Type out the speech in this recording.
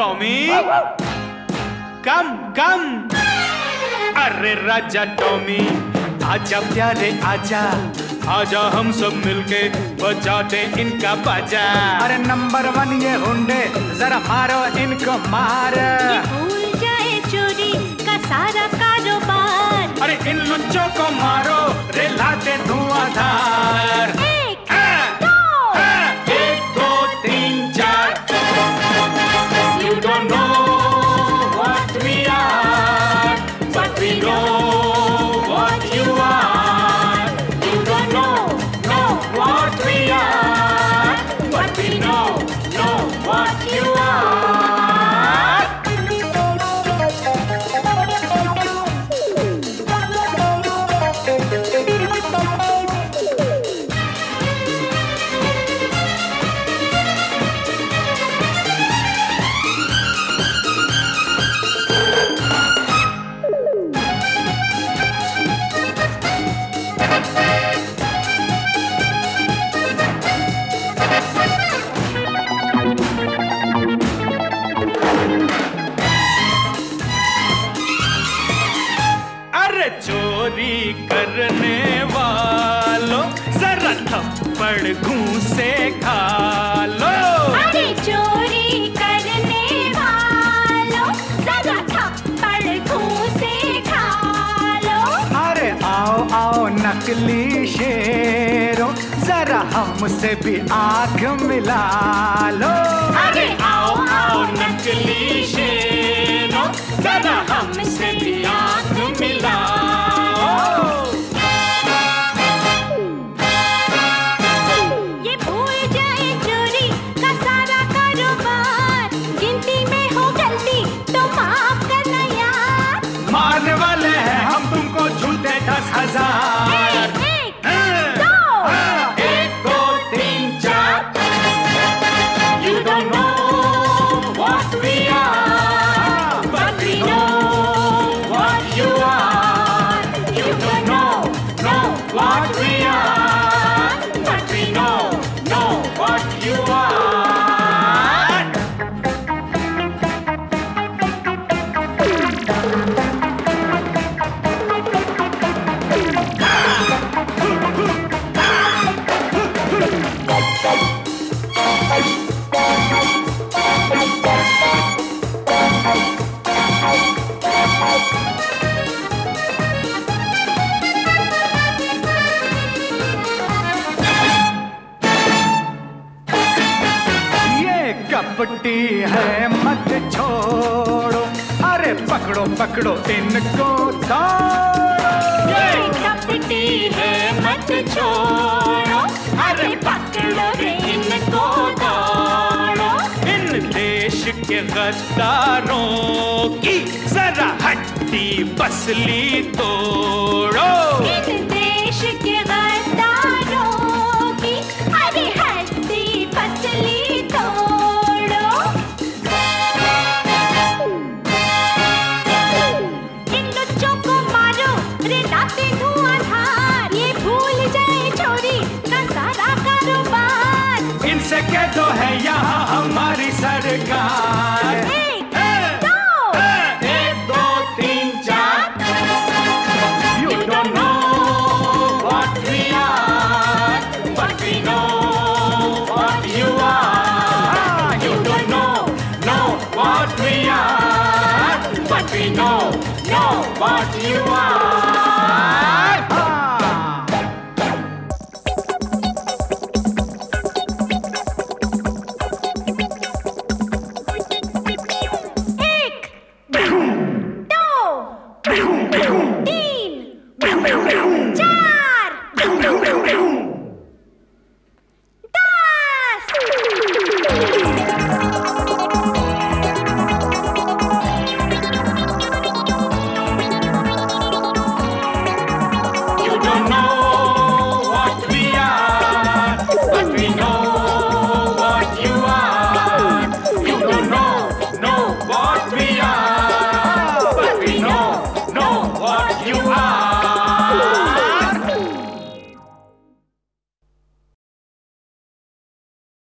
Tommy कम कम। अरे राजा Tommy आजा प्यारे आजा, आजा हम सब मिलके बजाते इनका बाजा। अरे नंबर 1 ये हुंडे, जरा मारो इनको मार। ये भूल जाए चोरी का सारा कारोबार। अरे इन लुच्चों को मारो रे लाते धुआंधार। 1 2 1 2 3 4। You don't know what we are, but we know what you are. You don't know what we are, but we know what you are. चोरी करने वालों जरा थप्पड़ घूंसे खा लो। अरे चोरी करने वालों जरा थप्पड़ घूंसे खा लो। अरे आओ आओ नकली शेरों, जरा हमसे भी आंख मिला लो। अरे आओ आओ नकली शेरों, जरा हमसे भी आंख मिला। ये भूल जाए चोरी का सारा कारोबार। गिनती में हो गलती तो माफ करना यार। मारने वाले हैं हम तुमको झूठे 10,000। 1 2 1 2 3 4। You don't know what we are, but we know what you are. You don't know what we are, but we know what you are. कपटी है मत छोड़ो, अरे पकड़ो पकड़ो इनको दौड़ो। ये कपटी है मत छोड़ो, अरे पकड़ो रे इनको दौड़ो। इन देश के गद्दारों की जरा हड्डी पसली तोड़ो। इन देश के गद्दारों की अरे हड्डी पसली तोड़ो। इन लुच्चों को मारो रे लाते धुआंधार। ये भूल जाए चोरी का सारा कारोबार। इनसे कह दो है यहाँ हमारी सरकार। 1 2 1 2 3 4। You don't know what we are, but we know what you are. You don't know what we are, but we know what you are.